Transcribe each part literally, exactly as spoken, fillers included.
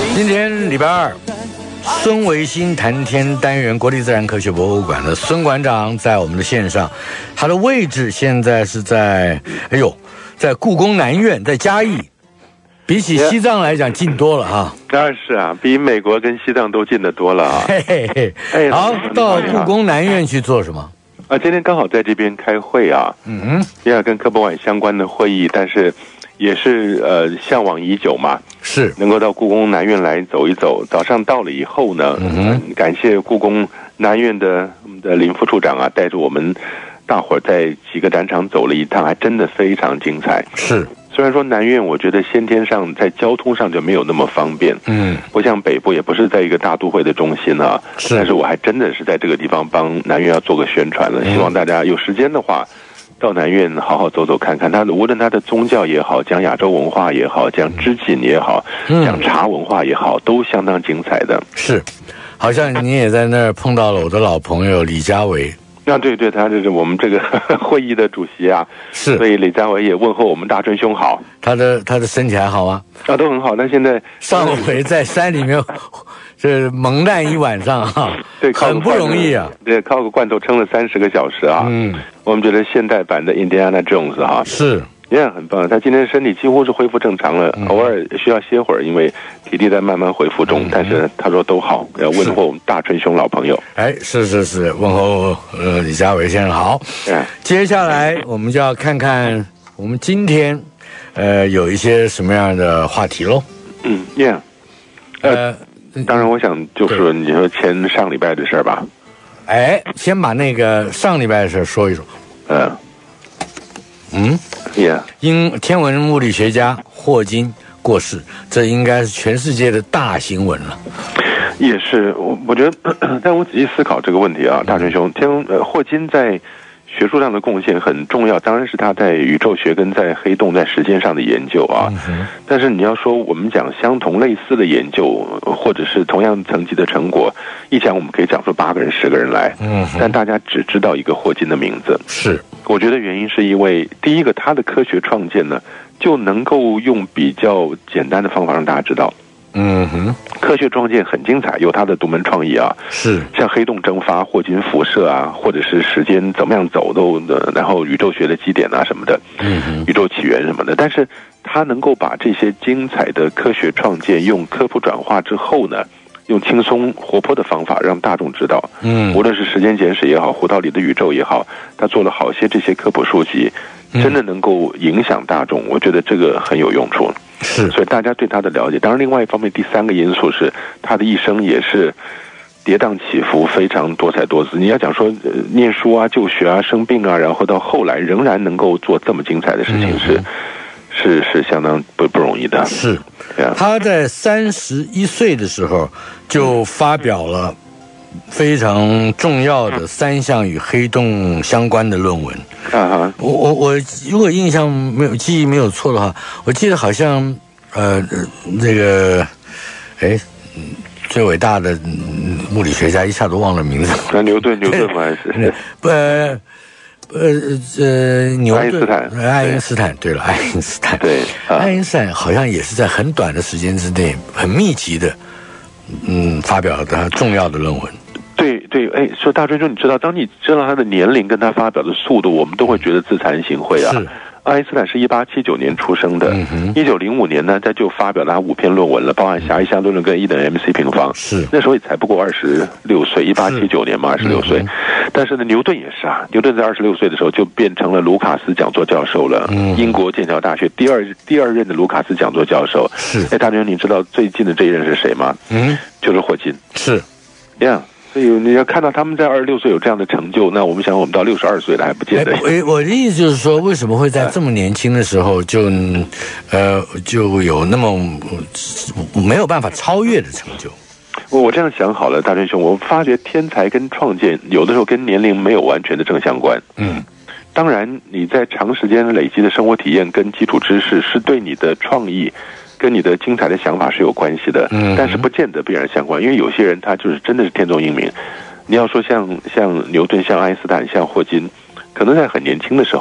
今天礼拜二，孙维新谈天单元，国立自然科学博物馆的孙馆长在我们的线上，他的位置现在是在，哎呦，在故宫南院，在嘉义，比起西藏来讲近多了啊。 当然是啊，比美国跟西藏都近得多了啊。 嘿嘿嘿，哎，好，到故宫南院去做什么？ 啊，今天刚好在这边开会啊，嗯，也要跟科博馆相关的会议，但是也是呃向往已久嘛， 是能够到故宫南院来走一走。早上到了以后呢，嗯，感谢故宫南院的我们的林副处长啊，带着我们大伙儿在几个展场走了一趟，还真的非常精彩。 是。 虽然说南院我觉得先天上在交通上就没有那么方便，嗯，不像北部，也不是在一个大都会的中心啊，是，但是我还真的是在这个地方帮南院要做个宣传了，希望大家有时间的话到南院好好走走看看，它的无论它的宗教也好，讲亚洲文化也好，讲织锦也好，讲茶文化也好，都相当精彩的。 是，好像你也在那儿碰到了我的老朋友李家维。 啊，对对，他就是我们这个会议的主席啊， 是， 所以李家维也问候我们大春兄好。 他的他的身体还好吗？ 啊，都很好。他现在上回在山里面，这蒙难一晚上啊， 对， 很不容易啊。 对，靠个罐头撑了三十个小时啊。嗯，我们觉得现代版的印第安纳 Jones 哈， 是。 也很棒，他今天身体几乎是恢复正常了，嗯、偶尔需要歇会儿，因为体力在慢慢恢复中。嗯、但是他说都好，要问候我们大春兄老朋友。 哎，是是是，问候呃李家维先生好。嗯，接下来我们就要看看我们今天呃有一些什么样的话题喽。 嗯 ，Yeah， 呃，当然我想就是你说前上礼拜的事儿吧。 哎，先把那个上礼拜的事说一说。嗯。嗯 ，Yeah， 因天文物理学家霍金过世，这应该是全世界的大新闻了。 也是，我我觉得，但我仔细思考这个问题啊，大春兄，天文呃霍金在学术上的贡献很重要，当然是他在宇宙学跟在黑洞在时间上的研究啊。嗯、但是你要说我们讲相同类似的研究，或者是同样层级的成果，一讲我们可以讲出八个人、十个人来。嗯，但大家只知道一个霍金的名字。 是。 我觉得原因是因为，第一个，他的科学创建呢，就能够用比较简单的方法让大家知道。嗯哼，科学创建很精彩，有他的独门创意啊。 是， 像黑洞蒸发、霍金辐射啊，或者是时间怎么样走都，然后宇宙学的基点啊什么的，嗯哼，宇宙起源什么的。但是他能够把这些精彩的科学创建用科普转化之后呢，用轻松活泼的方法让大众知道，嗯，无论是时间简史也好，胡桃里的宇宙也好，他做了好些这些科普书籍，真的能够影响大众，我觉得这个很有用处。 是， 所以大家对他的了解，当然另外一方面，第三个因素是他的一生也是跌宕起伏，非常多彩多姿。你要讲说、呃、念书啊、就学啊、生病啊，然后到后来仍然能够做这么精彩的事情是。嗯是是相当不不容易的。 是，他在三十一岁的时候就发表了非常重要的三项与黑洞相关的论文。啊我我我如果印象没有记忆没有错的话，我记得好像呃这个哎最伟大的物理学家一下子忘了名字。 那牛顿牛顿吗？还是呃。呃呃，牛顿、 爱因斯坦， 爱因斯坦，对了，爱因斯坦， 对， 啊、爱因斯坦好像也是在很短的时间之内，很密集的，嗯，发表了他重要的论文。 对对，哎，说大春兄，你知道，当你知道他的年龄跟他发表的速度，我们都会觉得自惭形秽啊。是。爱因斯坦是一八七九年出生的，一九零五年呢，他就发表了他五篇论文了，包含狭义相对论跟 E 等于 M C 平方。是，那时候也才不过二十六岁，一八七九年嘛，二十六岁。但是呢，牛顿也是啊，牛顿在二十六岁的时候就变成了卢卡斯讲座教授了，嗯、英国剑桥大学第二第二任的卢卡斯讲座教授。是，哎，大家你知道最近的这一任是谁吗？嗯，就是霍金。是，这样。所以你要看到他们在二十六岁有这样的成就，那我们想我们到六十二岁了还不见得。 我我的意思就是说，为什么会在这么年轻的时候就，呃，就有那么没有办法超越的成就？ 我这样想好了，大春兄，我发觉天才跟创建有的时候跟年龄没有完全的正相关。嗯，当然你在长时间累积的生活体验跟基础知识是对你的创意跟你的精彩的想法是有关系的，嗯，但是不见得必然相关，因为有些人他就是真的是天纵英明。你要说像像牛顿、像爱因斯坦、像霍金，可能在很年轻的时候，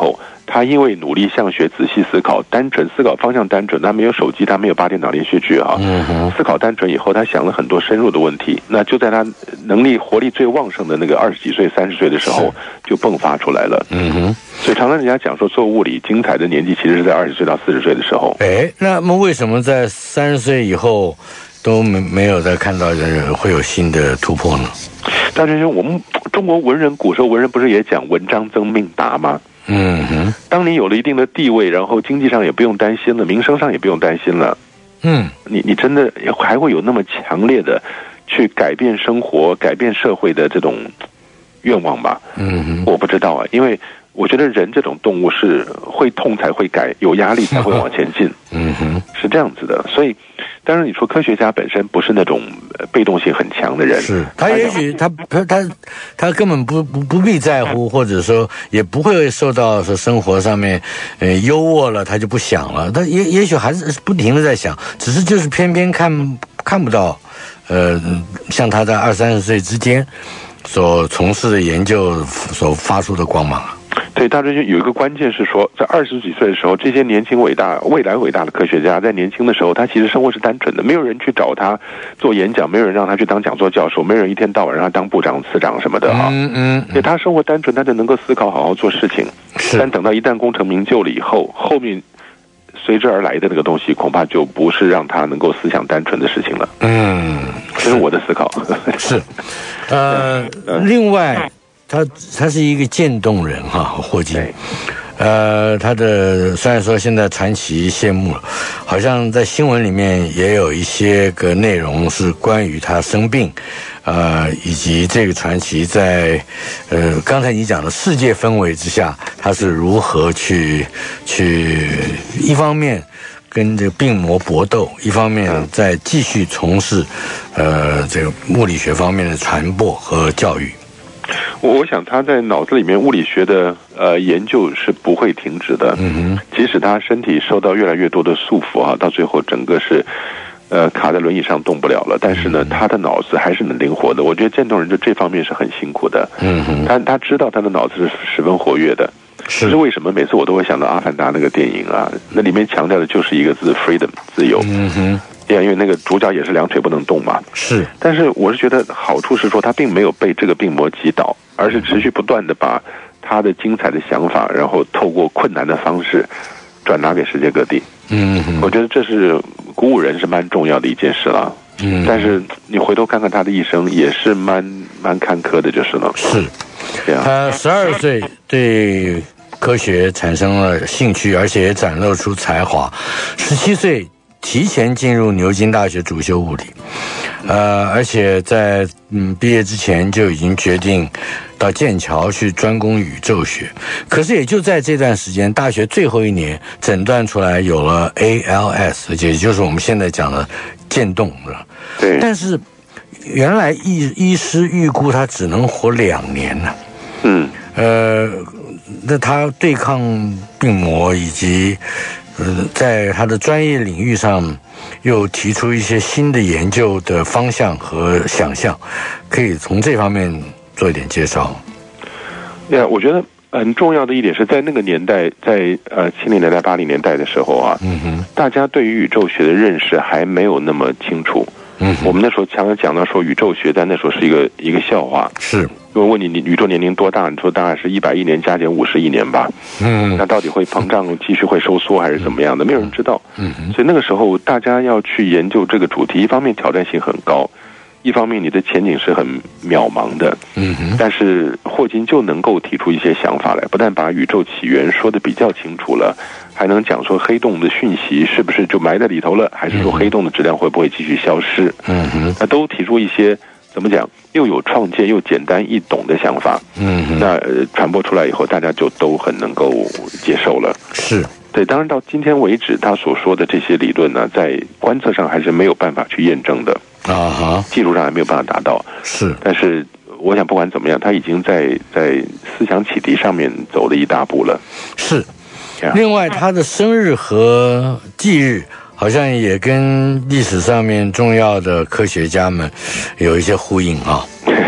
他因为努力向学、仔细思考、单纯思考方向单纯，他没有手机，他没有八点档连续剧啊。嗯、思考单纯以后，他想了很多深入的问题。那就在他能力、活力最旺盛的那个二十几岁、三十岁的时候，就迸发出来了。嗯哼。所以常常人家讲说，做物理精彩的年纪其实是在二十岁到四十岁的时候。 哎，那么为什么在三十岁以后都没没有再看到人会有新的突破呢？ 大学生，我们中国文人古时候文人不是也讲文章增命达吗？嗯哼，当你有了一定的地位，然后经济上也不用担心了，民生上也不用担心了，嗯，你你真的还会有那么强烈的去改变生活、改变社会的这种愿望吗？嗯哼，我不知道啊，因为我觉得人这种动物是会痛才会改，有压力才会往前进。嗯哼，是这样子的。所以，当然你说科学家本身不是那种被动性很强的人， 是他也许他他他他根本不不不必在乎，或者说也不会受到说生活上面呃优渥了他就不想了，他也也许还是不停的在想，只是就是偏偏看看不到，呃，像他在二三十岁之间所从事的研究所发出的光芒。 对，大致有一个关键是说，在二十几岁的时候，这些年轻伟大、未来伟大的科学家，在年轻的时候，他其实生活是单纯的，没有人去找他做演讲，没有人让他去当讲座教授，没有人一天到晚让他当部长、次长什么的哈。嗯嗯。所以他生活单纯，他就能够思考，好好做事情。是。但等到一旦功成名就了以后，后面随之而来的那个东西，恐怕就不是让他能够思想单纯的事情了。嗯，这是我的思考。 是。呃，另外。他他是一个渐冻人哈，霍金，呃，他的虽然说现在传奇谢幕了，好像在新闻里面也有一些个内容是关于他生病，呃，以及这个传奇在呃刚才你讲的世界氛围之下，他是如何去去一方面跟这个病魔搏斗，一方面再继续从事呃这个物理学方面的传播和教育。 我我想他在脑子里面物理学的呃研究是不会停止的，嗯哼，即使他身体受到越来越多的束缚啊，到最后整个是呃卡在轮椅上动不了了，但是呢，他的脑子还是能灵活的。我觉得渐冻人就这方面是很辛苦的，嗯哼，他他知道他的脑子是十分活跃的，是。可是为什么每次我都会想到《阿凡达》那个电影啊？那里面强调的就是一个字 freedom 自由，嗯哼。因为那个主角也是两腿不能动嘛，是。但是我是觉得好处是说他并没有被这个病魔击倒，而是持续不断的把他的精彩的想法，然后透过困难的方式转达给世界各地。嗯，我觉得这是鼓舞人是蛮重要的一件事了。嗯，但是你回头看看他的一生也是蛮蛮坎坷的，就是了。 是，这样。他十二岁对科学产生了兴趣，而且也展露出才华。十七岁。提前进入牛津大学主修物理，呃，而且在嗯毕业之前就已经决定到剑桥去专攻宇宙学。可是也就在这段时间，大学最后一年诊断出来有了 A L S， 也就是我们现在讲的渐冻了。对。但是原来医医师预估他只能活两年呢。嗯。呃，那他对抗病魔以及。呃，在他的专业领域上，又提出一些新的研究的方向和想象，可以从这方面做一点介绍。 对啊，我觉得很重要的一点是在那个年代，在呃七零年代、八零年代的时候啊，嗯哼，大家对于宇宙学的认识还没有那么清楚。嗯，我们那时候常常讲到说宇宙学在那时候是一个一个笑话。是。如果问你，你宇宙年龄多大？你说大概是一百亿年加减五十亿年吧。嗯，那到底会膨胀、继续会收缩还是怎么样的？没有人知道。嗯，所以那个时候大家要去研究这个主题，一方面挑战性很高，一方面你的前景是很渺茫的。嗯哼。但是霍金就能够提出一些想法来，不但把宇宙起源说得比较清楚了，还能讲说黑洞的讯息是不是就埋在里头了，还是说黑洞的质量会不会继续消失？嗯哼。那都提出一些。怎么讲？又有创建又简单易懂的想法，嗯，那、呃、传播出来以后，大家就都很能够接受了。是对，当然到今天为止，他所说的这些理论呢，在观测上还是没有办法去验证的啊哈，技术上还没有办法达到。是，但是我想不管怎么样，他已经在在思想启迪上面走了一大步了。 是，另外他的生日和忌日。好像也跟历史上面重要的科学家们有一些呼应啊。 对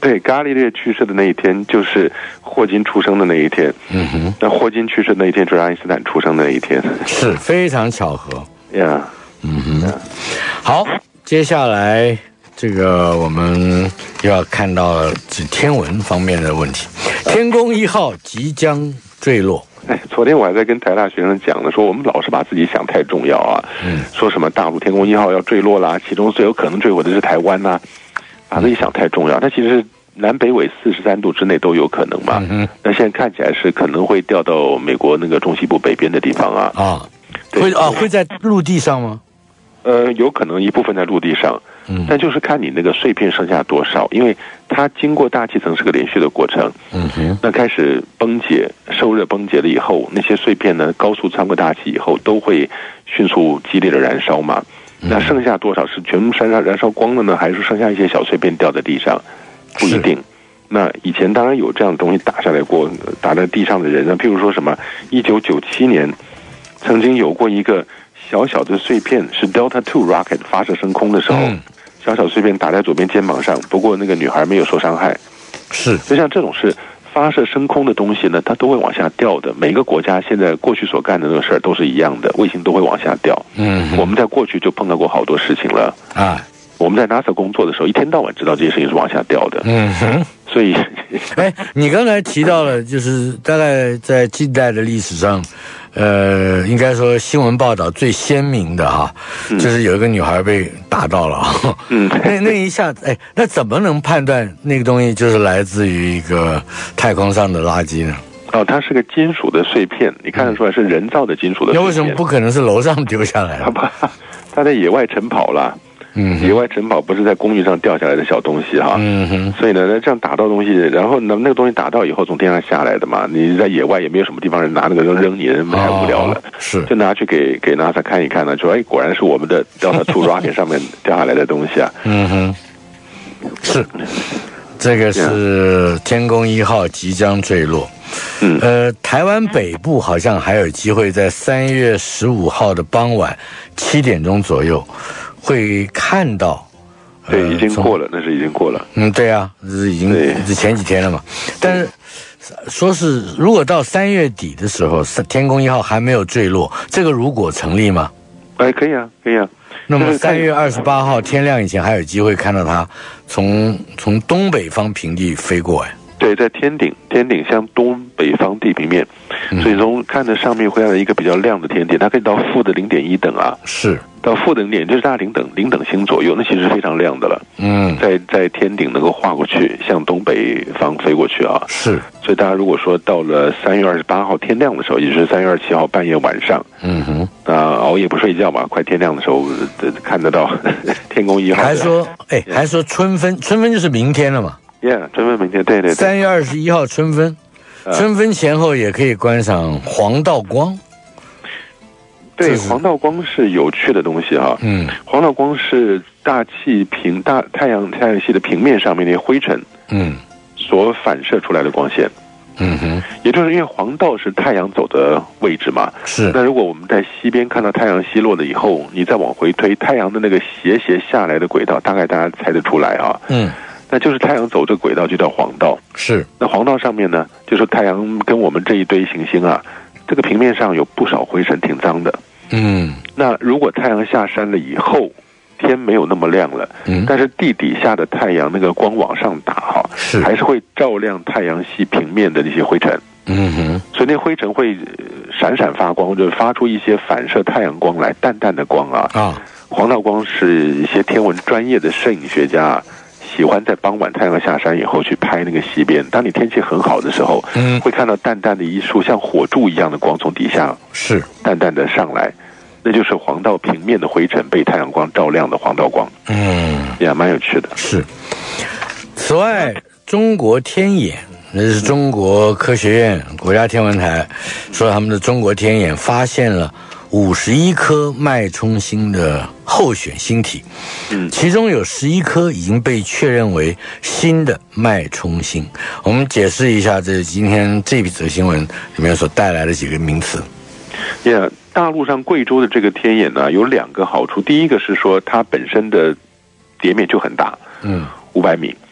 对，伽利略去世的那一天就是霍金出生的那一天。嗯哼，那霍金去世的那一天就是爱因斯坦出生的那一天， 是非常巧合。 呀， 嗯哼，好，接下来这个我们又要看到天文方面的问题，天宫一号即将坠落。 哎，昨天我还在跟台大学生讲呢，说我们老是把自己想太重要啊，嗯，说什么大陆天宫一号要坠落啦，其中最有可能坠毁的是台湾呐、啊，把自己想太重要。但其实南北纬四十三度之内都有可能嘛。嗯，那现在看起来是可能会掉到美国那个中西部北边的地方啊。 啊，会啊会在陆地上吗？ 呃，有可能一部分在陆地上，嗯，但就是看你那个碎片剩下多少，因为它经过大气层是个连续的过程，嗯哼，那开始崩解、受热崩解了以后，那些碎片呢高速穿过大气以后，都会迅速激烈的燃烧嘛。嗯、那剩下多少是全部燃烧燃烧光了呢，还是剩下一些小碎片掉在地上？不一定。那以前当然有这样的东西打下来过，打在地上的人呢，譬如说什么，一九九七年曾经有过一个。小小的碎片是 Delta 二 rocket 发射升空的时候，嗯、小小碎片打在左边肩膀上，不过那个女孩没有受伤害。 是， 就像这种是发射升空的东西呢，它都会往下掉的。每个国家现在过去所干的那个事儿都是一样的，卫星都会往下掉。嗯，我们在过去就碰到过好多事情了啊。我们在 NASA 工作的时候，一天到晚知道这些事情是往下掉的。嗯哼，所以， 哎，你刚才提到了，就是大概在近代的历史上。呃，应该说新闻报道最鲜明的哈，嗯、就是有一个女孩被打到了，嗯，那那一下，哎，那怎么能判断那个东西就是来自于一个太空上的垃圾呢？ 哦，它是个金属的碎片，你看得出来是人造的金属的碎片。 那为什么不可能是楼上丢下来的？ 它在野外晨跑啦。嗯，野外晨跑不是在公寓上掉下来的小东西哈，嗯哼，所以呢，那这样打到东西，然后呢，那个东西打到以后从天上下来的嘛，你在野外也没有什么地方人拿那个扔你，人太无聊了，哦、 是， 就拿去给给 NASA 看一看呢，说哎，果然是我们的 Delta 二 rocket 上面掉下来的东西啊， 嗯哼，是，这个是天宫一号即将坠落，嗯，呃，台湾北部好像还有机会在三月十五号的傍晚七点钟左右。会看到， 对，呃、已经过了，那是已经过了。 嗯，对啊，是已经是前几天了嘛。但是说是如果到三月底的时候，天宫一号还没有坠落，这个如果成立吗？ 哎，可以啊，可以啊。 那么三月二十八号天亮以前还有机会看到它从从东北方平地飞过哎。 对，在天顶，天顶向东北方地平面，嗯、所以从看着上面会有一个比较亮的天点，它可以到负的零点一等啊。 是。 到负的零点就是大概零等零等星左右，那其实是非常亮的了。嗯，在在天顶能够划过去，向东北方飞过去啊。 是， 所以大家如果说到了三月二十八号天亮的时候，也就是三月二十七号半夜晚上，嗯哼，啊、呃、熬夜不睡觉嘛，快天亮的时候看得到天宫一号。 还说，哎，还说春分，春分就是明天了嘛。 Yeah， 春分明天，对对对。 三月二十一号春分，春分前后也可以观赏黄道光。 对，黄道光是有趣的东西哈。嗯，黄道光是大气平大太阳太阳系的平面上面那些灰尘，嗯，所反射出来的光线。嗯哼，也就是因为黄道是太阳走的位置嘛。 是。 那如果我们在西边看到太阳西落了以后，你再往回推，太阳的那个斜斜下来的轨道，大概大家猜得出来啊。嗯。那就是太阳走这个轨道就叫黄道。 是。 那黄道上面呢，就是太阳跟我们这一堆行星啊，这个平面上有不少灰尘，挺脏的。嗯，那如果太阳下山了以后，天没有那么亮了，嗯，但是地底下的太阳那个光往上打哈， 是还是会照亮太阳系平面的那些灰尘，嗯哼，所以那灰尘会闪闪发光，就发出一些反射太阳光来，淡淡的光啊啊，黄道光是一些天文专业的摄影学家喜欢在傍晚太阳下山以后去拍那个西边，当你天气很好的时候，嗯，会看到淡淡的一束像火柱一样的光从底下是淡淡的上来，那就是黄道平面的灰尘被太阳光照亮的黄道光。嗯，也蛮有趣的。 是。此外，中国天眼，那是中国科学院国家天文台说他们的中国天眼发现了五十一颗脉冲星的候选星体，嗯，其中有十一颗已经被确认为新的脉冲星。我们解释一下这今天这则新闻里面所带来的几个名词。 Yeah， 大陆上贵州的这个天眼呢，有两个好处。第一个是说它本身的碟面就很大，嗯，五百米。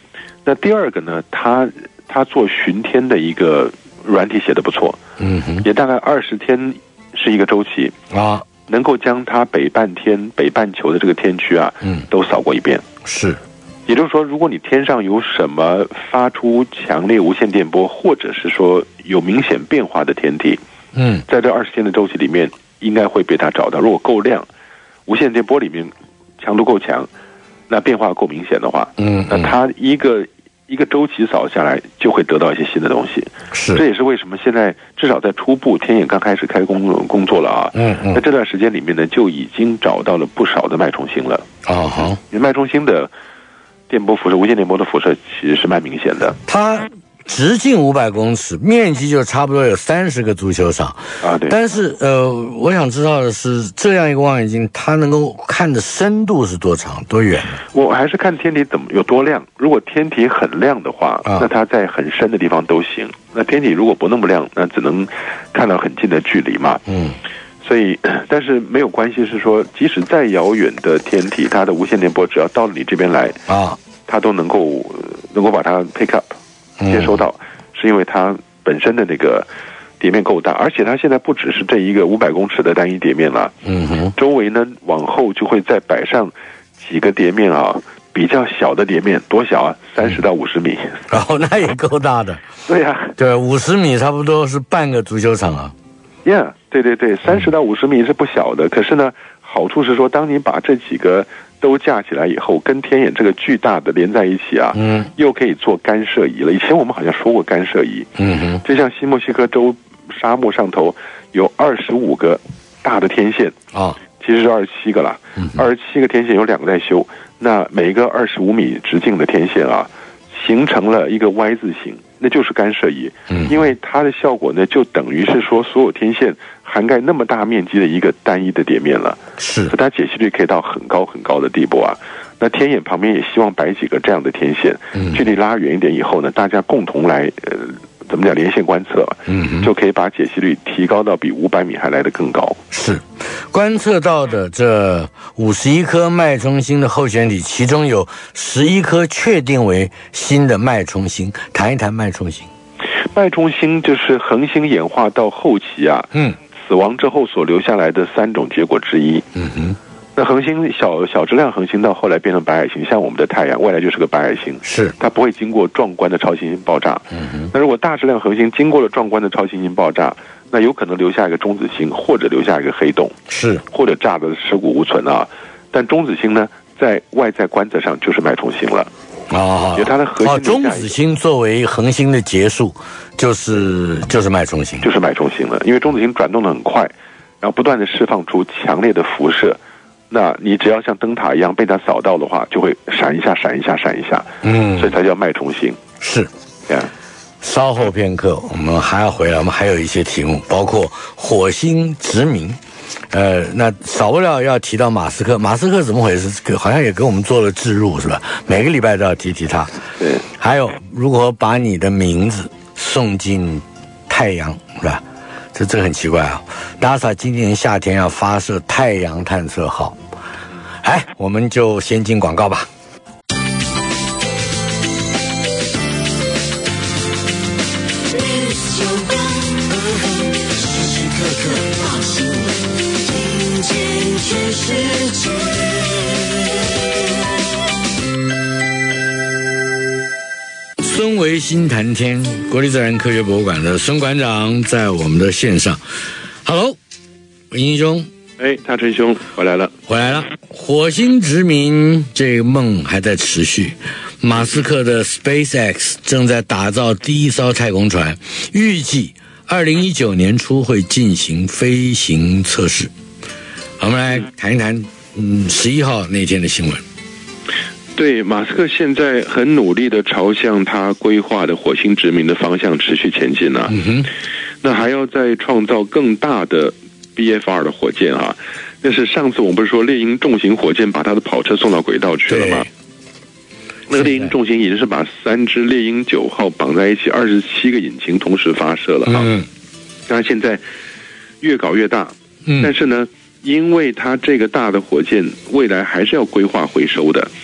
那第二个呢，他他做巡天的一个软体写得不错， 嗯哼， 也大概二十天是一个周期啊， 能够将它北半天、北半球的这个天区啊， 嗯， 都扫过一遍。 是， 也就是说，如果你天上有什么发出强烈无线电波，或者是说有明显变化的天体， 嗯， 在这二十天的周期里面，应该会被它找到。如果够亮，无线电波里面强度够强，那变化够明显的话， 嗯， 那它一个一个周期扫下来，就会得到一些新的东西。 是， 这也是为什么现在至少在初步天眼刚开始开工工作了啊， 嗯嗯， 在这段时间里面呢，就已经找到了不少的脉冲星了。 啊哈， 因为脉冲星的电波辐射、无线电波的辐射其实是蛮明显的。 它直径五百公尺，面积就差不多有三十个足球场啊。对。 但是呃，我想知道的是，这样一个望远镜，它能够看的深度是多长、多远？ 我还是看天体怎么有多亮。如果天体很亮的话， 啊、 那它在很深的地方都行。那天体如果不那么亮，那只能看到很近的距离嘛。 嗯。 所以，但是没有关系，是说，即使再遥远的天体，它的无线电波只要到了你这边来啊， 它都能够能够把它 pick up 接收到，嗯、是因为它本身的那个碟面够大，而且它现在不只是这一个五百公尺的单一碟面了， 嗯哼， 周围呢往后就会再摆上几个碟面啊，比较小的碟面，多小啊，三十到五十米， 然后、哦、那也够大的， 对呀、啊， 对，五十米差不多是半个足球场啊。 Yeah， 对对对，三十到五十米是不小的。可是呢，好处是说，当你把这几个都架起来以后，跟天眼这个巨大的连在一起啊， 嗯， 又可以做干涉仪了。以前我们好像说过干涉仪， 嗯哼， 就像新墨西哥州沙漠上头有二十五个大的天线啊， 其实是二十七个啦，二十七个天线有两个在修，那每一个二十五米直径的天线啊，形成了一个 Y 字形。那就是干涉仪， 嗯， 因为它的效果呢，就等于是说所有天线涵盖那么大面积的一个单一的碟面了， 是， 它解析率可以到很高很高的地步啊。那天眼旁边也希望摆几个这样的天线， 嗯， 距离拉远一点以后呢，大家共同来呃怎么讲连线观测， 嗯， 就可以把解析率提高到比五百米还来得更高。 是，观测到的这五十一颗脉冲星的候选体，其中有十一颗确定为新的脉冲星。谈一谈脉冲星。 脉冲星就是恒星演化到后期啊， 嗯， 死亡之后所留下来的三种结果之一。 嗯哼。 那恒星小小质量恒星到后来变成白矮星，像我们的太阳，未来就是个白矮星， 是它不会经过壮观的超新星爆炸。 嗯哼。 那如果大质量恒星经过了壮观的超新星爆炸，那有可能留下一个中子星，或者留下一个黑洞， 是或者炸得尸骨无存啊。但中子星呢，在外在观测上就是脉冲星了。 啊， 有它的核心的哦，中子星作为恒星的结束，就是就是脉冲星， 就是脉冲星了。因为中子星转动得很快，然后不断的释放出强烈的辐射。那你只要像灯塔一样被它扫到的话，就会闪一下、闪一下、闪一下， 嗯， 所以才叫脉冲星。 是， 对啊。 稍后片刻，我们还要回来，我们还有一些题目，包括火星殖民。呃，那少不了要提到马斯克。马斯克怎么回事？好像也给我们做了置入，是吧？每个礼拜都要提提他。 对。 还有如何把你的名字送进太阳，是吧？这这个很奇怪啊 ！NASA 今年夏天要发射太阳探测号，哎，我们就先进广告吧。孙维新谈天，国立自然科学博物馆的孙馆长在我们的线上。Hello， 文英兄， 哎，大春兄回来了， 回来了。火星殖民这个梦还在持续，马斯克的 SpaceX 正在打造第一艘太空船，预计二零一九年初会进行飞行测试。我们来谈一谈，嗯，十一号那天的新闻。 对，马斯克现在很努力的朝向他规划的火星殖民的方向持续前进啊。 嗯哼， 那还要再创造更大的 B F R 的火箭啊。那是上次我们不是说猎鹰重型火箭把它的跑车送到轨道去了吗？那个猎鹰重型已经是把三只猎鹰九号绑在一起，二十七个引擎同时发射了啊。 嗯， 当然现在越搞越大， 嗯， 但是呢，因为它这个大的火箭未来还是要规划回收的。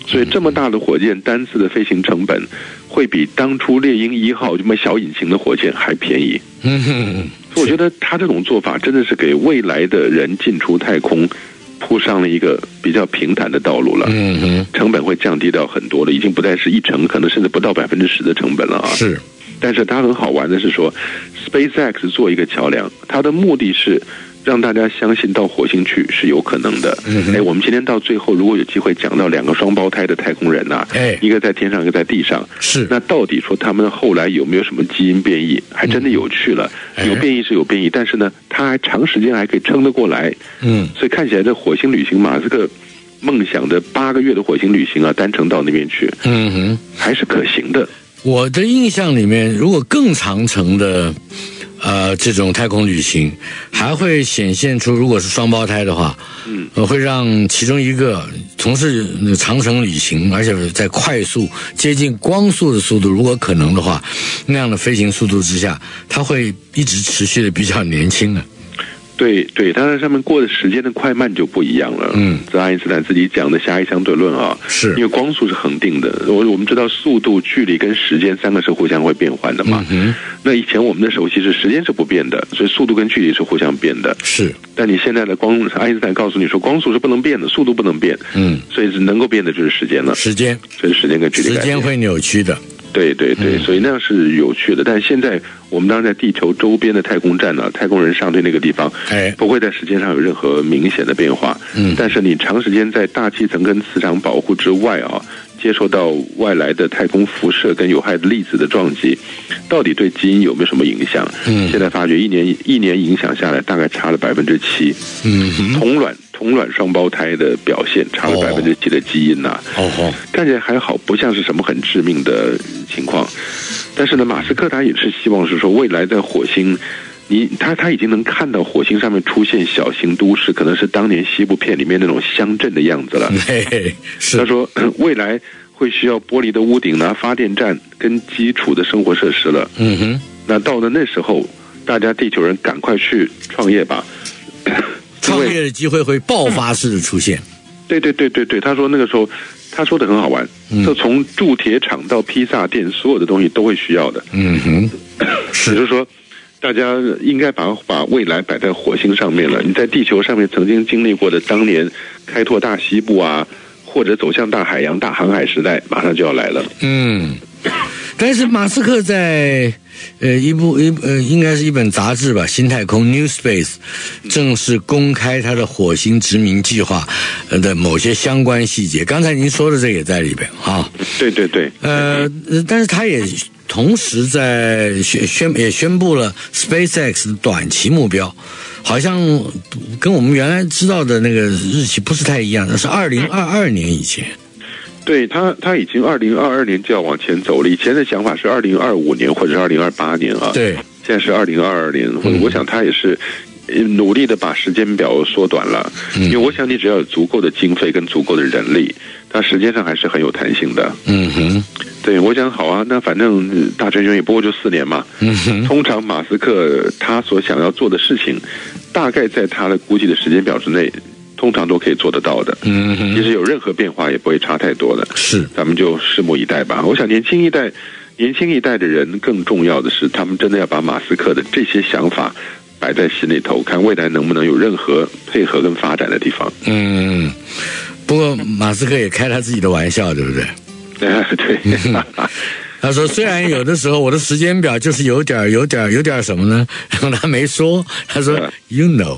所以这么大的火箭单次的飞行成本会比当初猎鹰一号这么小引擎的火箭还便宜。 嗯哼， 我觉得他这种做法真的是给未来的人进出太空铺上了一个比较平坦的道路了。 嗯哼， 成本会降低到很多了，已经不再是一成，可能甚至不到百分之十的成本了啊。 是， 但是它很好玩的是说 ，SpaceX 做一个桥梁，它的目的是让大家相信到火星去是有可能的。 嗯、 哎，我们今天到最后如果有机会讲到两个双胞胎的太空人呐、啊， 哎， 一个在天上，一个在地上， 是， 那到底说他们后来有没有什么基因变异，还真的有趣了。嗯、有变异是有变异，但是呢，他还长时间还可以撑得过来。 嗯， 所以看起来这火星旅行，马斯克梦想的八个月的火星旅行啊，单程到那边去， 嗯哼， 还是可行的。 我的印象里面，如果更长程的。呃，这种太空旅行还会显现出，如果是双胞胎的话， 嗯， 呃，会让其中一个从事长程旅行，而且在快速接近光速的速度，如果可能的话，那样的飞行速度之下，它会一直持续的比较年轻啊。 对对，它在上面过的时间的快慢就不一样了。 嗯， 这爱因斯坦自己讲的狭义相对论啊， 是因为光速是恒定的。我我们知道速度、距离跟时间三个是互相会变换的嘛。 嗯， 那以前我们的熟悉是时间是不变的，所以速度跟距离是互相变的。 是， 但你现在的光，爱因斯坦告诉你说光速是不能变的，速度不能变。 嗯， 所以是能够变的就是时间了。 时间， 所以时间跟距离时间会扭曲的。 对对对，所以那样是有趣的。但现在我们当然在地球周边的太空站呢、啊，太空人上对那个地方， 哎， 不会在时间上有任何明显的变化。 嗯， 但是你长时间在大气层跟磁场保护之外啊，接受到外来的太空辐射跟有害的粒子的撞击，到底对基因有没有什么影响？ 嗯， 现在发觉一年一年影响下来，大概差了百分之七。 嗯， 同卵同卵双胞胎的表现差了百分之七的基因呐、啊。 哦哦， 看起来还好，不像是什么很致命的情况。但是呢，马斯克他也是希望是说，未来在火星，你他他已经能看到火星上面出现小型都市，可能是当年西部片里面那种乡镇的样子了。 嘿嘿，是他说未来会需要玻璃的屋顶啊、发电站跟基础的生活设施了。 嗯哼， 那到了那时候，大家地球人赶快去创业吧。 创业的机会会爆发式的出现。 对对对对对，他说那个时候，他说的很好玩， 嗯、 就从铸铁厂到披萨店，所有的东西都会需要的。 嗯哼， 也就是说，大家应该把把未来摆在火星上面了。你在地球上面曾经经历过的当年开拓大西部啊，或者走向大海洋、大航海时代，马上就要来了。 嗯，但是马斯克在。呃，一部一呃，应该是一本杂志吧，《新太空》New Space 正式公开他的火星殖民计划的某些相关细节。刚才您说的这个也在里边啊。 对对对。 呃，但是他也同时在宣宣也宣布了 SpaceX 的短期目标，好像跟我们原来知道的那个日期不是太一样，那是二零二二年以前。 对他，他已经二零二二年就要往前走了。以前的想法是二零二五年或者二零二八年啊。 对， 现在是二零二二年。嗯、我想他也是努力的把时间表缩短了，嗯、因为我想你只要有足够的经费跟足够的人力，它时间上还是很有弹性的。 嗯哼， 对，我想好啊，那反正大追凶也不过就四年嘛。 嗯哼， 通常马斯克他所想要做的事情，大概在他的估计的时间表之内。通常都可以做得到的， 嗯， 其实有任何变化也不会差太多的， 是， 咱们就拭目以待吧。我想年轻一代，年轻一代的人更重要的是，他们真的要把马斯克的这些想法摆在心里头，看未来能不能有任何配合跟发展的地方。 嗯，不过马斯克也开他自己的玩笑，对不对？ 对。 他说：“虽然有的时候我的时间表就是有点、有点、有点什么呢？然后他没说，他说 ‘You know’，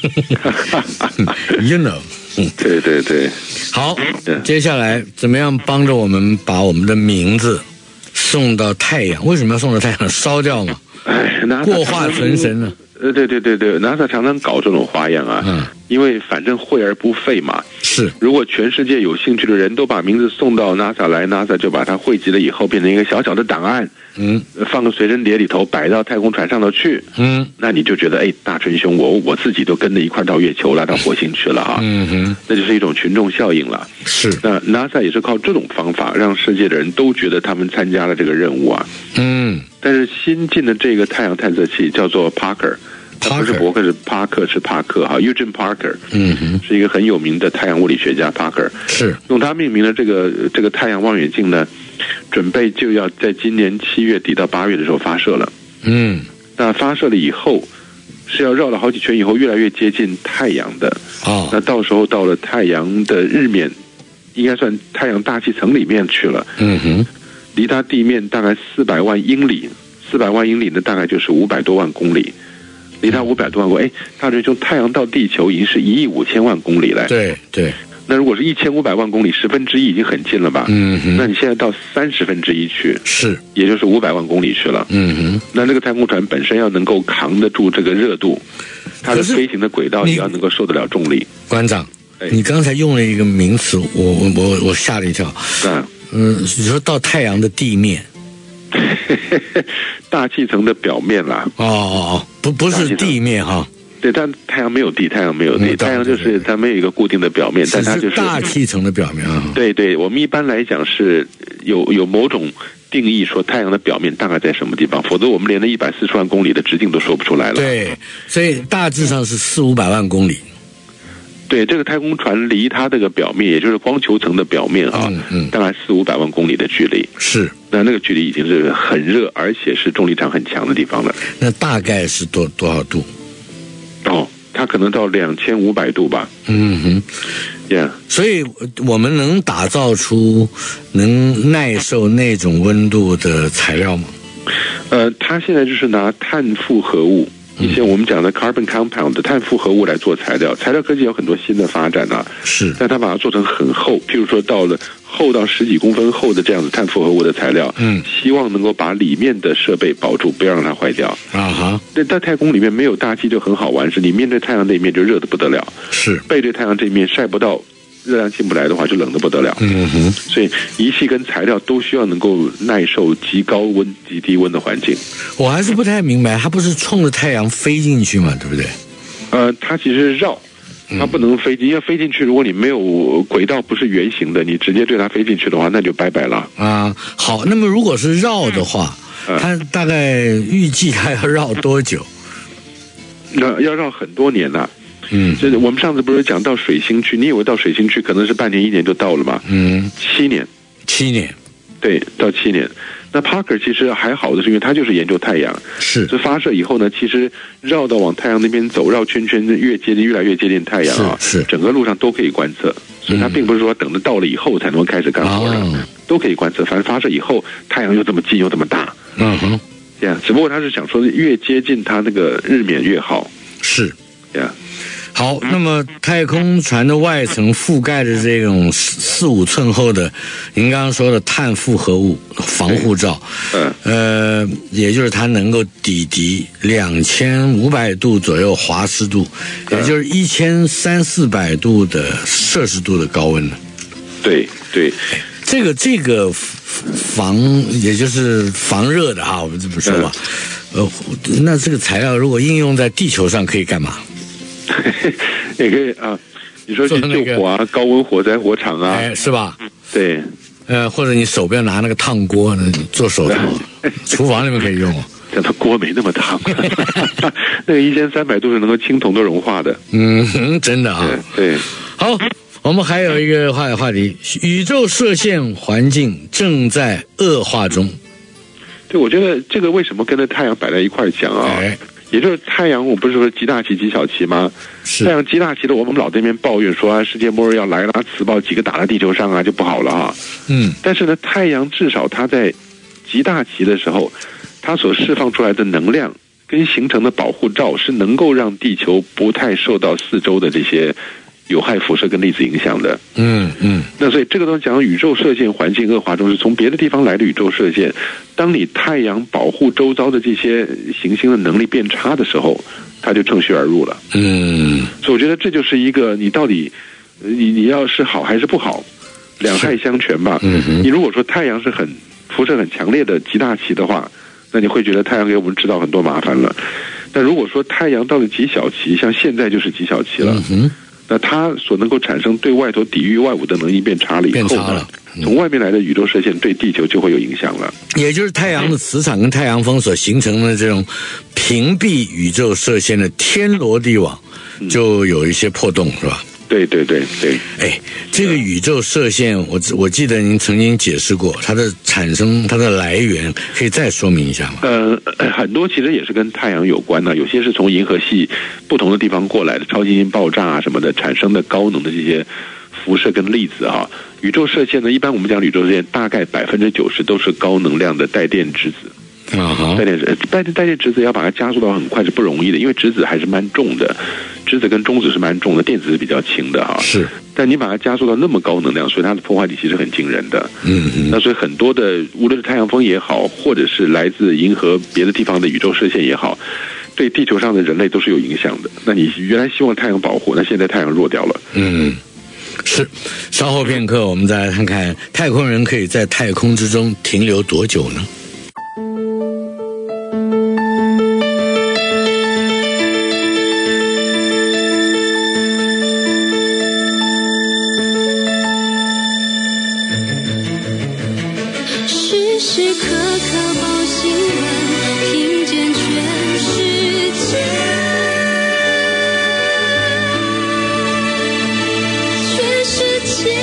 You know。” 对对对， 好，接下来怎么样帮着我们把我们的名字送到太阳？为什么要送到太阳？烧掉嘛？ 哎， 过化存神呢？ 呃，对对对对 ，NASA 常常搞这种花样啊， 嗯， 因为反正惠而不费嘛。 是， 如果全世界有兴趣的人都把名字送到 NASA 来 ，NASA 就把它汇集了以后，变成一个小小的档案， 嗯， 放个随身碟里头，摆到太空船上头去， 嗯， 那你就觉得，哎，大春兄，我我自己都跟着一块到月球了，到火星去了啊， 嗯哼， 那就是一种群众效应了。 是， 那 NASA 也是靠这种方法，让世界的人都觉得他们参加了这个任务啊。 嗯， 但是新进的这个太阳探测器叫做 Parker。 Parker 不是伯克，是帕克，是帕克哈 ，Eugene Parker， 嗯哼， 是一个很有名的太阳物理学家 Parker， 是用他命名了这个这个太阳望远镜呢，准备就要在今年七月底到八月的时候发射了。 嗯， 那发射了以后是要绕了好几圈以后越来越接近太阳的。 哦， 那到时候到了太阳的日面，应该算太阳大气层里面去了。 嗯哼， 离它地面大概四百万英里，四百万英里呢大概就是五百多万公里。离它五百多万公里，哎，它这从太阳到地球已经是一亿五千万公里了。 对对。 那如果是一千五百万公里，十分之一已经很近了吧？ 嗯哼。 那你现在到三十分之一去， 是， 也就是五百万公里去了。 嗯哼。 那这个太空船本身要能够扛得住这个热度，它的飞行的轨道也要能够受得了重力。 馆长，哎、你刚才用了一个名词，我我我我吓了一跳。 嗯嗯，你说到太阳的地面。 大气层的表面啦。 哦哦哦，不不是地面哈。 对，但太阳没有地，太阳没有地，太阳就是它没有一个固定的表面，但它就是大气层的表面啊。 对对，我们一般来讲是有有某种定义说太阳的表面大概在什么地方，否则我们连那一百四十万公里的直径都说不出来了。 对，所以大致上是四五百万公里。 对，这个太空船离它这个表面，也就是光球层的表面啊， 嗯嗯， 大概四五百万公里的距离。 是， 那那个距离已经是很热，而且是重力场很强的地方了。 那大概是多多少度？ 哦，它可能到两千五百度吧。 嗯哼 ，Yeah。 所以我们能打造出能耐受那种温度的材料吗？ 呃，它现在就是拿碳复合物。以前我们讲的 carbon compound 的碳复合物来做材料，材料科技有很多新的发展啊。 是， 但它把它做成很厚，譬如说到了厚到十几公分厚的这样子碳复合物的材料， 嗯， 希望能够把里面的设备保住，不要让它坏掉。 啊哈， 那在太空里面没有大气就很好玩，是你面对太阳那一面就热得不得了， 是背对太阳这一面晒不到。热量进不来的话，就冷得不得了。 嗯哼， 所以仪器跟材料都需要能够耐受极高温、极低温的环境。 我还是不太明白，它不是冲着太阳飞进去嘛，对不对？ 呃，它其实绕，它不能飞进，因为飞进去，如果你没有轨道不是圆形的，你直接对它飞进去的话，那就拜拜了。 啊，好，那么如果是绕的话，嗯、它大概预计它要绕多久？ 那要绕很多年呐。 嗯， 就是我们上次不是讲到水星区，你以为到水星区可能是半年一年就到了吗？ 嗯， 七年， 七年， 对，到七年。那 Parker 其实还好的是，因为他就是研究太阳， 是， 这发射以后呢，其实绕到往太阳那边走，绕圈圈越接近，越来越接近太阳啊， 是，是整个路上都可以观测，所以他并不是说等着到了以后才能开始干活的，嗯、都可以观测。反正发射以后，太阳又这么近又这么大， 嗯哼， 这样，只不过他是想说，越接近它那个日冕越好， 是， 这样。 好，那么太空船的外层覆盖着这种四五寸厚的，您刚刚说的碳复合物防护罩， 嗯， 呃，也就是它能够抵敌两千五百度左右华氏度，也就是一千三四百度的摄氏度的高温呢。 对对， 这个这个防，也就是防热的哈，我们这么说吧，嗯、呃，那这个材料如果应用在地球上可以干嘛？ 也可以啊，你说去救火啊，那个、高温火灾火场啊， 哎，是吧？ 对， 呃，或者你手边拿那个烫锅呢，做手头，厨房里面可以用。 但它锅没那么烫，那个一千三百度是能够青铜都融化的。 嗯，真的啊。 对，对好，我们还有一个话话题，宇宙射线环境正在恶化中。 对，我觉得这个为什么跟着太阳摆在一块讲啊？ 哎， 也就是太阳，我不是说极大旗极小旗吗？太阳极大旗的，我们老这边抱怨说啊，世界末日要来了，磁暴几个打在地球上啊，就不好了啊。 嗯， 但是呢，太阳至少它在极大旗的时候，它所释放出来的能量跟形成的保护罩是能够让地球不太受到四周的这些有害辐射跟粒子影响的。 嗯嗯。 那所以这个东西讲宇宙射线环境恶化中，是从别的地方来的宇宙射线。当你太阳保护周遭的这些行星的能力变差的时候，它就趁虚而入了。 嗯， 所以我觉得这就是一个你到底你你要是好还是不好，两害相权吧。 嗯哼， 你如果说太阳是很辐射很强烈的极大旗的话，那你会觉得太阳给我们制造很多麻烦了。但如果说太阳到了极小旗，像现在就是极小旗了， 嗯哼， 那它所能够产生对外头抵御外物的能力变差了以后呢， 从外面来的宇宙射线对地球就会有影响了。 也就是太阳的磁场跟太阳风所形成的这种屏蔽宇宙射线的天罗地网，就有一些破洞，是吧？ 对对对对， 哎，这个宇宙射线，我我记得您曾经解释过它的产生、它的来源，可以再说明一下吗？ 呃，很多其实也是跟太阳有关的，有些是从银河系不同的地方过来的，超新星爆炸啊什么的产生的高能的这些辐射跟粒子哈。宇宙射线呢，一般我们讲宇宙射线大概百分之九十都是高能量的带电质子。 啊， 带电带电带电质子要把它加速到很快是不容易的，因为质子还是蛮重的，质子跟中子是蛮重的，电子是比较轻的哈。 是， 但你把它加速到那么高能量，所以它的破坏力其实很惊人的。 嗯嗯。 那所以很多的，无论是太阳风也好，或者是来自银河别的地方的宇宙射线也好，对地球上的人类都是有影响的。那你原来希望太阳保护，那现在太阳弱掉了。 嗯。是，稍后片刻我们再来看看太空人可以在太空之中停留多久呢？ 时时刻刻报新闻，听见全世界，全世界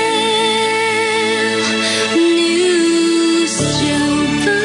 News 九八。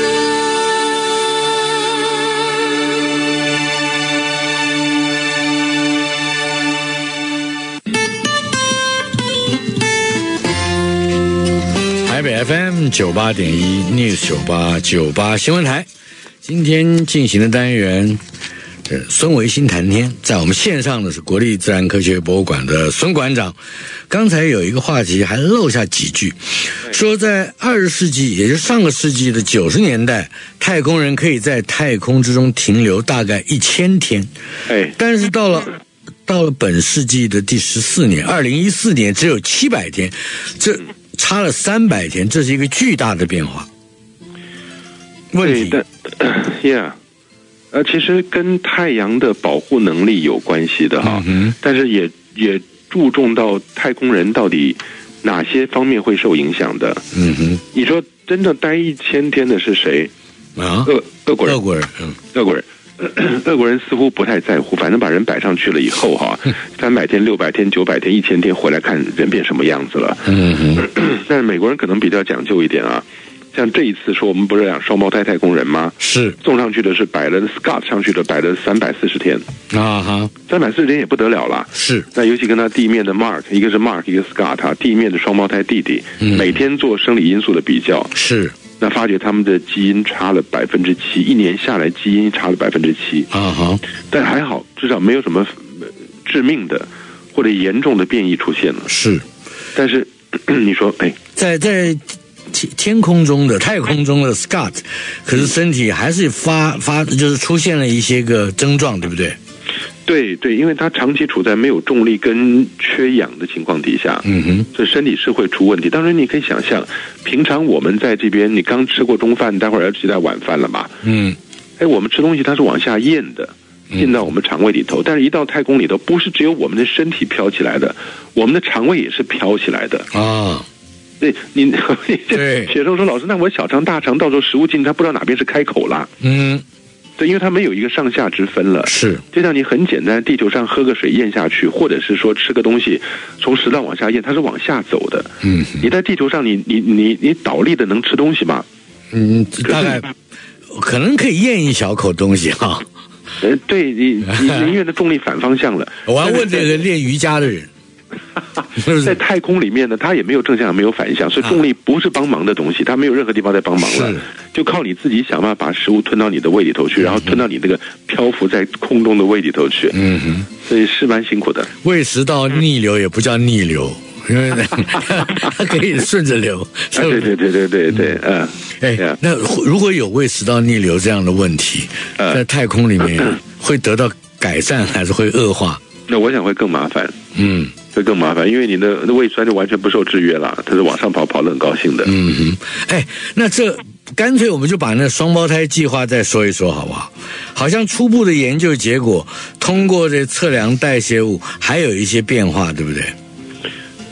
台北 F M 九八点一 News 九八九八新闻台，今天进行的单元，呃，孙维新谈天，在我们线上的是国立自然科学博物馆的孙馆长。刚才有一个话题还漏下几句，说在二十世纪，也就是上个世纪的九十年代，太空人可以在太空之中停留大概一千天， 哎， 但是到了。到了本世纪的第十四年，二零一四年只有七百天，这差了三百天，这是一个巨大的变化。问题， 对，但 ，yeah， 呃，其实跟太阳的保护能力有关系的哈， 嗯、 但是也也注重到太空人到底哪些方面会受影响的。 嗯哼， 你说真正待一千天的是谁？ 啊， 俄俄国人， 俄国人，嗯， 俄国人。俄国人似乎不太在乎，反正把人摆上去了以后哈，三百天、六百天、九百天、一千天回来看人变什么样子了。 嗯嗯。 但是美国人可能比较讲究一点啊，像这一次说我们不是讲双胞胎太空人吗？ 是送上去的是摆了 Scott 上去的，摆了三百四十天啊哈， 三百四十天也不得了啦。 是， 那尤其跟他地面的 Mark， 一个是 Mark， 一个 Scott， 他地面的双胞胎弟弟， 嗯、 每天做生理因素的比较。 是。 那发觉他们的基因差了百分之七，一年下来基因差了百分之七啊哈， 但还好，至少没有什么致命的或者严重的变异出现了。 是， 但是你说，哎， 在在天天空中的太空中的 Scott， 可是身体还是发发就是出现了一些个症状，对不对？ 对对，因为他长期处在没有重力跟缺氧的情况底下， 嗯哼， 所以身体是会出问题。当然，你可以想象，平常我们在这边，你刚吃过中饭，待会儿要期待晚饭了嘛， 嗯， 哎，我们吃东西它是往下咽的，进到我们肠胃里头，但是一到太空里头，不是只有我们的身体飘起来的，我们的肠胃也是飘起来的啊。 对你， 对， 学生说老师，那我小肠大肠到时候食物进，他不知道哪边是开口啦。 嗯。 对，因为它没有一个上下之分了。 是， 就像你很简单，地球上喝个水咽下去，或者是说吃个东西，从食道往下咽，它是往下走的。 嗯， 你在地球上你，你你你你倒立的能吃东西吗？ 嗯，大概可能可以咽一小口东西哈。 呃，对你，你因为的重力反方向了。 我要问这个练瑜伽的人。 在太空里面呢，它也没有正向，没有反向，所以重力不是帮忙的东西，它没有任何地方在帮忙了，就靠你自己想办法把食物吞到你的胃里头去，然后吞到你那个漂浮在空中的胃里头去。嗯哼，所以是蛮辛苦的。 胃食道逆流也不叫逆流，因为它可以顺着流。 啊，对对对对对对，嗯， 哎，那如果有胃食道逆流这样的问题，在太空里面会得到改善还是会恶化？ 那我想会更麻烦。 嗯。 会更麻烦，因为你的胃酸就完全不受制约了，它是往上跑，跑得很高兴的。 嗯哼，哎，那这干脆我们就把那双胞胎计划再说一说，好不好？好像初步的研究结果，通过这测量代谢物，还有一些变化，对不对？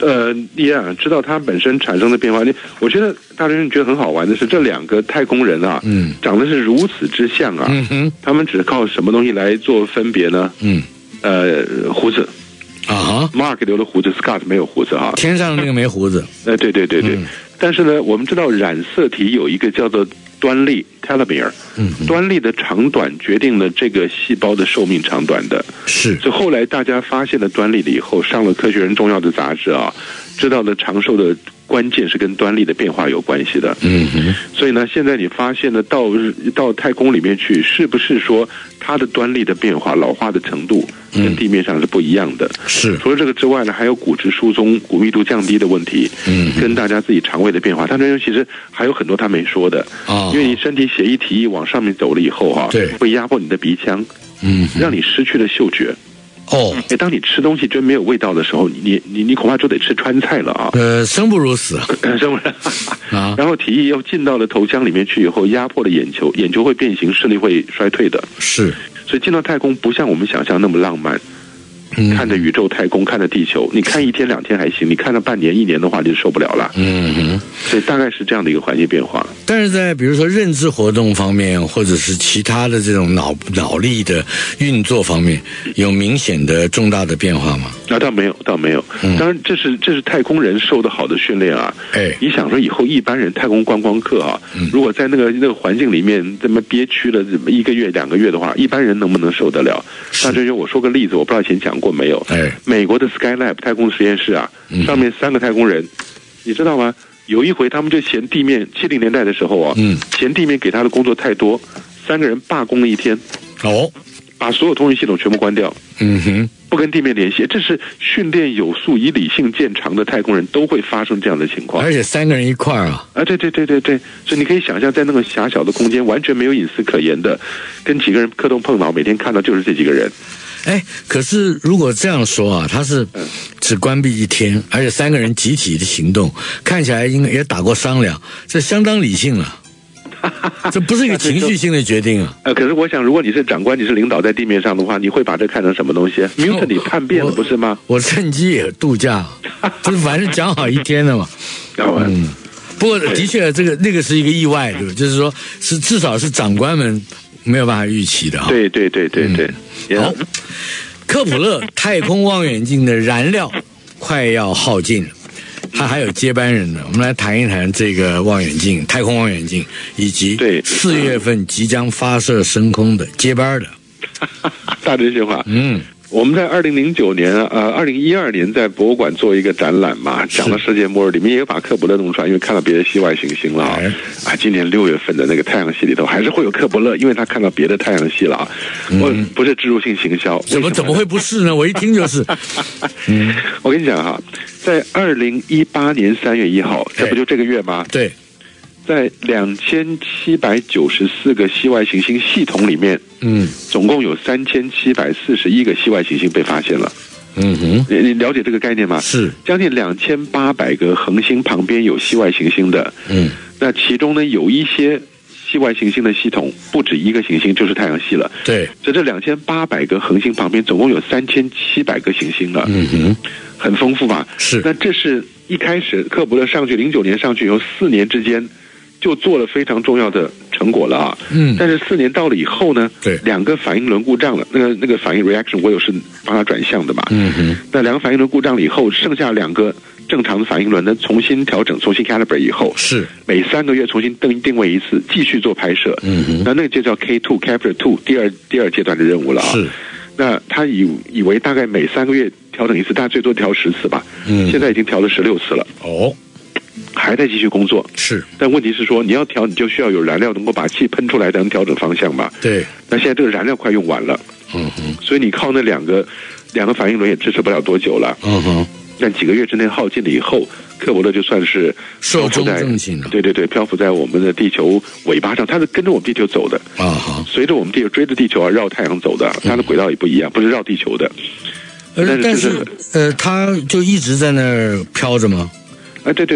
呃，一样知道它本身产生的变化。我觉得大学生觉得很好玩的是，这两个太空人啊，嗯，长得是如此之像啊，嗯哼，他们只靠什么东西来做分别呢？嗯，呃，胡子。啊哈 ，Mark 留了胡子 ，Scott 没有胡子啊。 天上那个没胡子。 呃，对对对对。嗯、但是呢，我们知道染色体有一个叫做端粒 （telomere）， 嗯，端粒的长短决定了这个细胞的寿命长短的。 是。 所以后来大家发现了端粒了以后，上了《科学人》重要的杂志啊，知道了长寿的关键是跟端粒的变化有关系的。嗯哼。所以呢，现在你发现了到到太空里面去，是不是说它的端粒的变化、老化的程度跟地面上是不一样的？ 是。 除了这个之外呢，还有骨质疏松、骨密度降低的问题，嗯，跟大家自己肠胃的变化。他那其实还有很多他没说的啊，因为你身体血液体液往上面走了以后哈、啊， 对， 会压迫你的鼻腔，嗯，让你失去了嗅觉。 哦， 哎，当你吃东西真没有味道的时候，你你你恐怕就得吃川菜了啊！ 呃，生不如死， 生不如啊！然后体液又进到了头腔里面去以后，压迫了眼球，眼球会变形，视力会衰退的。 是， 所以进到太空不像我们想象那么浪漫。嗯、看着宇宙太空，看着地球，你看一天两天还行，你看了半年一年的话，你就受不了了。嗯哼，所以大概是这样的一个环境变化。 但是在比如说认知活动方面，或者是其他的这种脑脑力的运作方面，有明显的重大的变化吗？ 啊，倒没有，倒没有。嗯、当然，这是这是太空人受的好的训练啊。 哎， 你想说以后一般人太空观光客啊，嗯、如果在那个那个环境里面这么憋屈了一个月两个月的话，一般人能不能受得了？那这就我说个例子，我不知道以前讲过没有？ 哎， 美国的 Skylab 太空实验室啊，上面三个太空人，你知道吗？有一回他们就嫌地面七零年代的时候啊，嗯，嫌地面给他的工作太多，三个人罢工了一天， 哦， 把所有通讯系统全部关掉， 嗯哼， 不跟地面联系。这是训练有素、以理性见长的太空人都会发生这样的情况， 而且三个人一块儿啊， 啊，对对对对对，所以你可以想象，在那个狭小的空间，完全没有隐私可言的，跟几个人磕头碰脑，每天看到就是这几个人。 哎，可是如果这样说啊，他是只关闭一天，而且三个人集体的行动，看起来应该也打过商量，这相当理性了。这不是一个情绪性的决定啊。 呃，可是我想，如果你是长官，你是领导在地面上的话，你会把这看成什么东西 ？Mutiny 叛变了，不是吗？ 我趁机也度假，就是反正讲好一天的嘛。嗯，不过的确，这个那个是一个意外，对吧？就是说，是至少是长官们没有办法预期的啊。 对对对对对。 嗯、好，科普勒太空望远镜的燃料快要耗尽了。他还有接班人呢，我们来谈一谈这个望远镜，太空望远镜，以及四月份即将发射升空的接班的。 大真心话， 嗯， 我们在二零零九年，呃，二零一二年在博物馆做一个展览嘛，讲了世界末日，里面也有把科普勒弄出来，因为看到别的系外行星了啊。啊，今年六月份的那个太阳系里头还是会有科普勒，因为他看到别的太阳系了啊。我、嗯、不是植入性行销， 怎么怎么会不是呢？我一听就是。 嗯，我跟你讲哈。在二零一八年三月一号，这不就这个月吗？ 对， 在两千七百九十四个系外行星系统里面，嗯，总共有三千七百四十一个系外行星被发现了。嗯哼，你你了解这个概念吗？ 是， 将近两千八百个恒星旁边有系外行星的。嗯，那其中呢有一些系外行星的系统不止一个行星，就是太阳系了。 对， 在这两千八百个恒星旁边，总共有三千七百个行星了。嗯哼。很丰富吧？ 是。 那这是一开始科普勒上去，零九年上去以后，四年之间就做了非常重要的成果了啊。嗯。但是四年到了以后呢， 对， 两个反应轮故障了。那个那个反应 reaction 我有是帮他转向的嘛。嗯哼。那两个反应轮故障了以后，剩下两个正常的反应轮呢，重新调整、重新 calibrate 以后， 是每三个月重新定定位一次，继续做拍摄。嗯哼。那那个就叫 K 二 Kepler 二第二第二阶段的任务了啊。 是。 那他以以为大概每三个月调整一次，大概最多调十次吧。嗯，现在已经调了十六次了。 哦， 还在继续工作。 是， 但问题是说，你要调，你就需要有燃料能够把气喷出来，才能调整方向嘛。 对。 那现在这个燃料快用完了。嗯哼。所以你靠那两个两个反应轮也支持不了多久了。嗯哼。但几个月之内耗尽了以后，科普勒就算是寿终正寝了。 对对对，漂浮在我们的地球尾巴上，它是跟着我们地球走的啊，好，随着我们地球追着地球啊绕太阳走的，它的轨道也不一样，不是绕地球的。 但是、就是、呃，它就一直在那儿飘着吗？ 啊，对对对，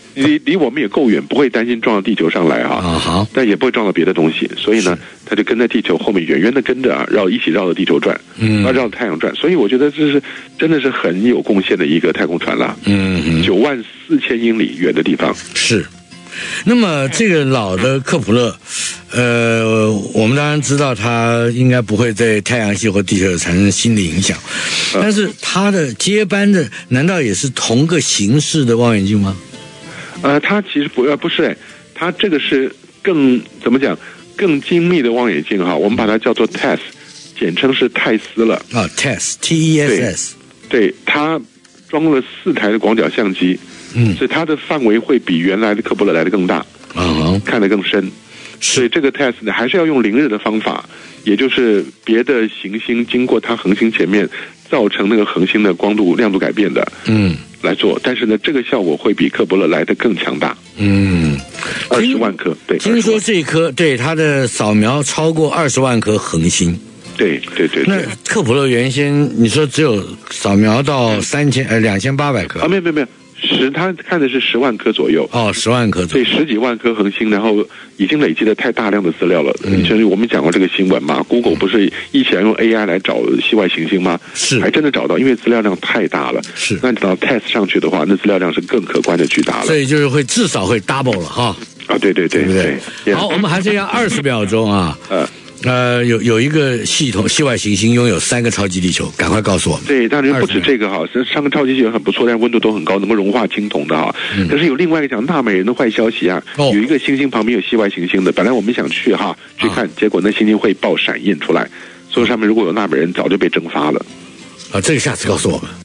离离我们也够远，不会担心撞到地球上来啊。 啊好， 但也不会撞到别的东西，所以呢，它就跟在地球后面远远的跟着啊，绕一起绕着地球转，嗯，绕着太阳转。所以我觉得这是真的是很有贡献的一个太空船了。嗯，九万四千英里远的地方是。那么这个老的克普勒，呃，我们当然知道它应该不会在太阳系或地球产生新的影响，但是它的接班的难道也是同个形式的望远镜吗？ 呃，它其实不呃不是哎，它这个是更怎么讲更精密的望远镜哈，我们把它叫做 T E S， 简称是泰斯了啊 ，T E S T E S S， 对，对它装了四台的广角相机。嗯，所以它的范围会比原来的克普勒来的更大，啊，看得更深。所以这个 test 呢，还是要用凌日的方法，也就是别的行星经过它恒星前面，造成那个恒星的光度亮度改变的，嗯，来做。但是呢，这个效果会比克普勒来的更强大。嗯，二十万颗，对。 听说这一颗对它的扫描超过二十万颗恒星。 对对对。 那克普勒原先你说只有扫描到三千呃两千八百颗啊？没有没有没有。十，他看的是十万颗左右哦，十万颗左右， 对，十几万颗恒星，然后已经累积了太大量的资料了。嗯，就是我们讲过这个新闻嘛 ，Google 不是一起来用 A I 来找系外行星吗？ 是， 还真的找到，因为资料量太大了。 是， 那等到 test 上去的话，那资料量是更可观的巨大了。 所以就是会至少会 double 了哈。 啊，对对对对对对。好，我们还剩下二十秒钟啊。呃。呃，有有一个系统，系外行星拥有三个超级地球，赶快告诉我们。 对，当然不止这个哈，三个超级地球很不错，但温度都很高，能够融化青铜的哈。嗯、可是有另外一个讲纳美人的坏消息啊，哦、有一个行星旁边有系外行星的，本来我们想去哈去看，啊、结果那行星会爆闪印出来，所以上面如果有纳美人，早就被蒸发了。 啊，这个下次告诉我们。